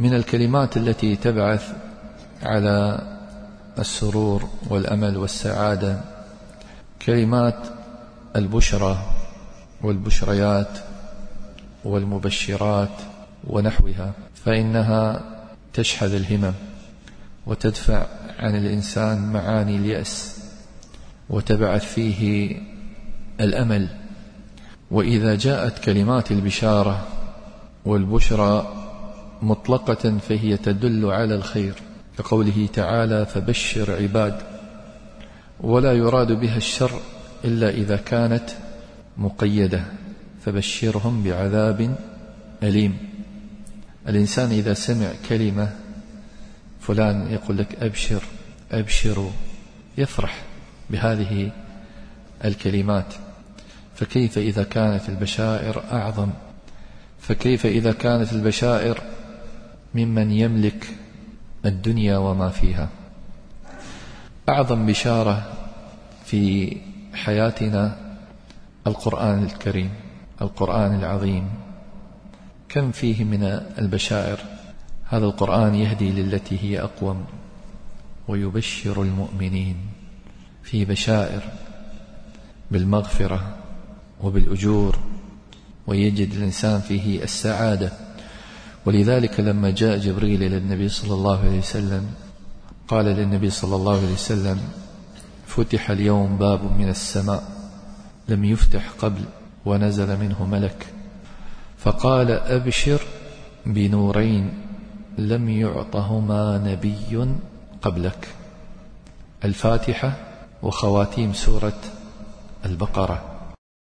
من الكلمات التي تبعث على السرور والأمل والسعادة كلمات البشرى والبشريات والمبشرات ونحوها، فإنها تشحذ الهمم وتدفع عن الإنسان معاني اليأس وتبعث فيه الأمل. وإذا جاءت كلمات البشارة والبشرى مطلقة فهي تدل على الخير، كقوله تعالى: فبشر عباد، ولا يراد بها الشر إلا إذا كانت مقيدة، فبشرهم بعذاب أليم. الإنسان إذا سمع كلمة فلان يقول لك أبشر أبشروا، يفرح بهذه الكلمات، فكيف إذا كانت البشائر أعظم؟ فكيف إذا كانت البشائر ممن يملك الدنيا وما فيها؟ أعظم بشارة في حياتنا القرآن الكريم، القرآن العظيم، كم فيه من البشائر. هذا القرآن يهدي للتي هي أقوم ويبشر المؤمنين، فيه بشائر بالمغفرة وبالأجور، ويجد الإنسان فيه السعادة. ولذلك لما جاء جبريل إلى النبي صلى الله عليه وسلم قال للنبي صلى الله عليه وسلم: فتح اليوم باب من السماء لم يفتح قبل، ونزل منه ملك فقال: أبشر بنورين لم يعطهما نبي قبلك، الفاتحة وخواتيم سورة البقرة.